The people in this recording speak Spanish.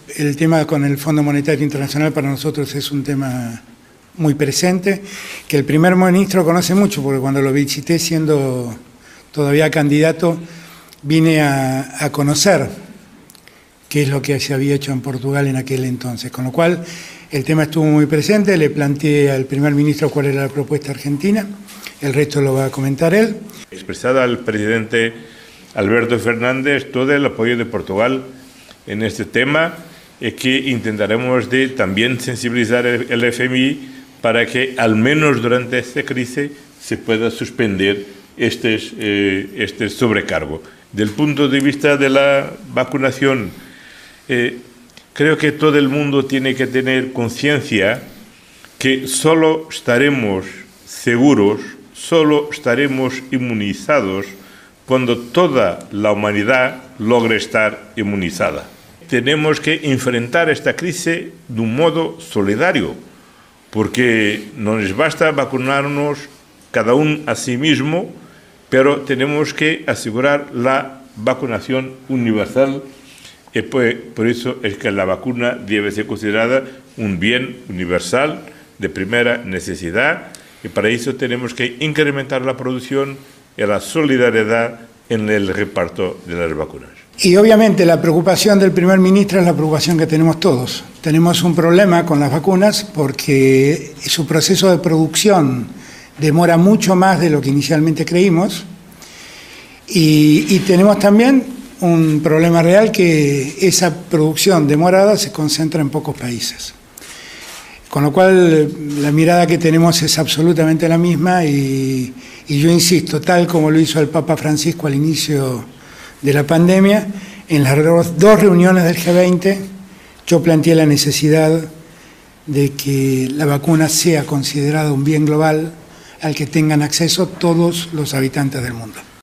el tema con el Fondo Monetario Internacional para nosotros es un tema muy presente, que el primer ministro conoce mucho, porque cuando lo visité siendo todavía candidato, vine a conocer qué es lo que se había hecho en Portugal en aquel entonces, con lo cual el tema estuvo muy presente. Le planteé al primer ministro cuál era la propuesta argentina, el resto lo va a comentar él. Expresado al presidente Alberto Fernández todo el apoyo de Portugal en este tema y que intentaremos de también sensibilizar el FMI para que al menos durante esta crisis se pueda suspender este sobrecargo. Del punto de vista de la vacunación, creo que todo el mundo tiene que tener conciencia que solo estaremos seguros, solo estaremos inmunizados cuando toda la humanidad logre estar inmunizada. Tenemos que enfrentar esta crisis de un modo solidario, porque no nos basta vacunarnos cada uno a sí mismo, pero tenemos que asegurar la vacunación universal y por eso es que la vacuna debe ser considerada un bien universal de primera necesidad y para eso tenemos que incrementar la producción y la solidaridad en el reparto de las vacunas. Y obviamente la preocupación del primer ministro es la preocupación que tenemos todos. Tenemos un problema con las vacunas porque su proceso de producción demora mucho más de lo que inicialmente creímos y tenemos también un problema real que esa producción demorada se concentra en pocos países. Con lo cual la mirada que tenemos es absolutamente la misma y yo insisto, tal como lo hizo el Papa Francisco al inicio de la pandemia, en las dos reuniones del G20 yo planteé la necesidad de que la vacuna sea considerada un bien global al que tengan acceso todos los habitantes del mundo.